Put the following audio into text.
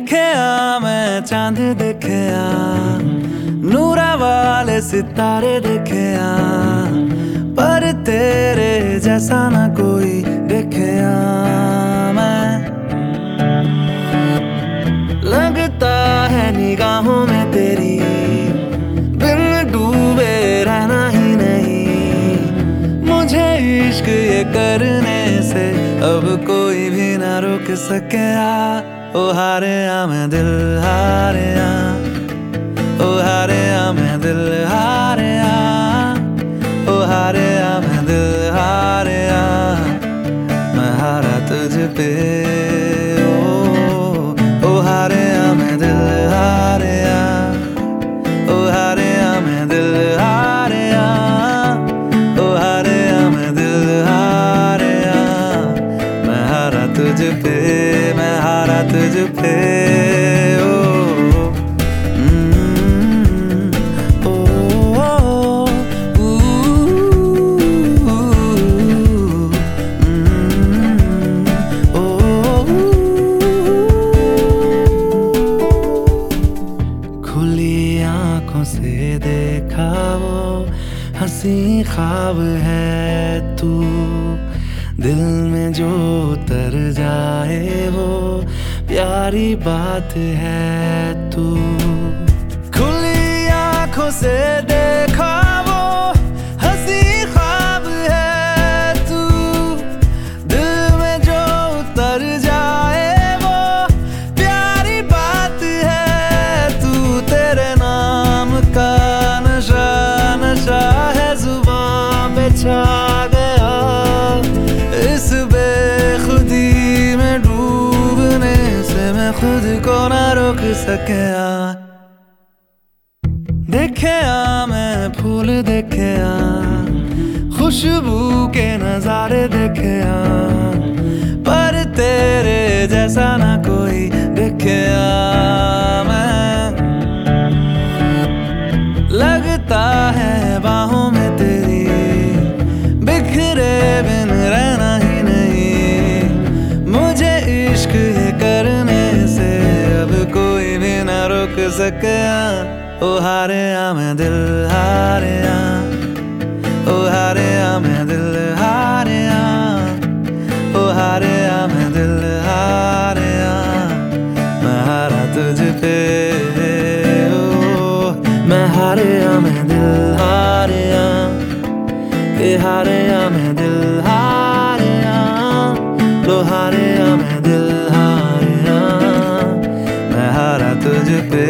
देखया मैं चांद देखया, नूरा वाले सितारे देखया, पर तेरे जैसा ना कोई देखया मैं। लगता है निगाहों में तेरी बिन डूबे रहना ही नहीं। मुझे इश्क ये करने से अब कोई भी ना रोक सकेगा। ओ हारेया मैं दिल हारेया, ओ हारेया मैं दिल हारेया, ओ हारेया मैं दिल हारेया, मैं हारा तुझ पे। ओ हारेया मैं दिल हारेया, ओ हारेया मैं दिल हारेया, ओ हारेया मैं दिल हारेया, मैं हारा तुझ पे, मैं हारा तुझ पे। खुली आंखों से देखा वो हंसी ख्वाब है तू, दिल में जो उतर जाए वो प्यारी बात है तू। खुली आंखों से देखा वो हंसी ख्वाब है तू, दिल में जो उतर जाए वो प्यारी बात है तू। तेरे नाम का नशा नशा है जुबान पे छा गया, इस बेखुदी में डूबने से मैं खुद को ना रोक सकेया। देखया मैं फूल देखया, खुशबू के नजारे देखया, पर तेरे जैसा ना कोई देखया मैं। लगता है बाहों में तेरी बिखरे बिन रहना ही नहीं। मुझे इश्क ये करने से अब कोई भी ना रोक सकेया। ओ हारेया मैं दिल हारेया, ओ हारेया मैं दिल हारेया, ओ हारेया मैं दिल हारेया, मैं हारा तुझ पे। मैं हारेया मैं दिल हारेया, ये हारेया मैं दिल हारेया, लो हारेया मैं दिल हारेया, मैं हारा तुझ पे।